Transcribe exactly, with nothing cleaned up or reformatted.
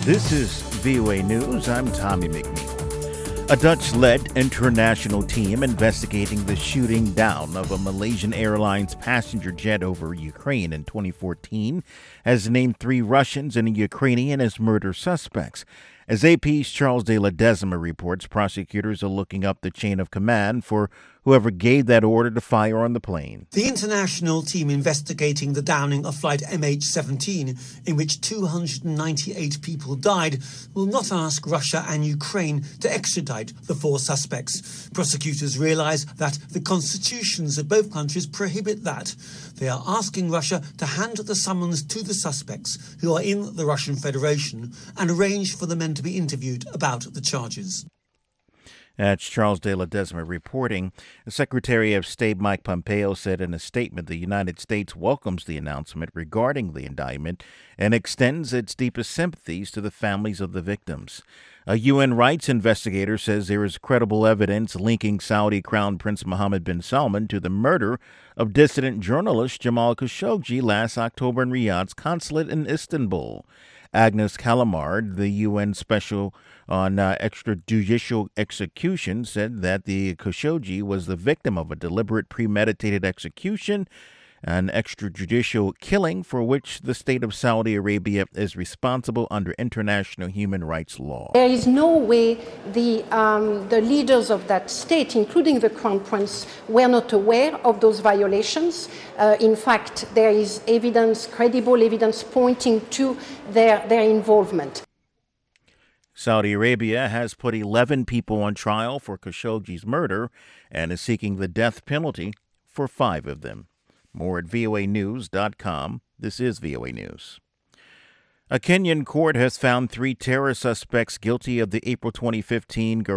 This is V O A News. I'm Tommy McNeil. A Dutch-led international team investigating the shooting down of a Malaysian Airlines passenger jet over Ukraine in twenty fourteen has named three Russians and a Ukrainian as murder suspects. As A P's Charles de Ledesma reports, prosecutors are looking up the chain of command for whoever gave that order to fire on the plane. The international team investigating the downing of flight M H seventeen, in which two hundred ninety-eight people died, will not ask Russia and Ukraine to extradite the four suspects. Prosecutors realize that the constitutions of both countries prohibit that. They are asking Russia to hand the summons to the suspects who are in the Russian Federation and arrange for the men to be interviewed about the charges. That's Charles de Ledesma reporting. Secretary of State Mike Pompeo said in a statement the United States welcomes the announcement regarding the indictment and extends its deepest sympathies to the families of the victims. A U N rights investigator says there is credible evidence linking Saudi Crown Prince Mohammed bin Salman to the murder of dissident journalist Jamal Khashoggi last October in Riyadh's consulate in Istanbul. Agnes Callamard, the U N Special on uh, Extrajudicial Execution, said that the Khashoggi was the victim of a deliberate premeditated execution, an extrajudicial killing for which the state of Saudi Arabia is responsible under international human rights law. There is no way the, um, the leaders of that state, including the Crown Prince, were not aware of those violations. Uh, in fact, there is evidence, credible evidence, pointing to their, their involvement. Saudi Arabia has put eleven people on trial for Khashoggi's murder and is seeking the death penalty for five of them. More at V O A news dot com. This is V O A News. A Kenyan court has found three terror suspects guilty of the April twenty fifteen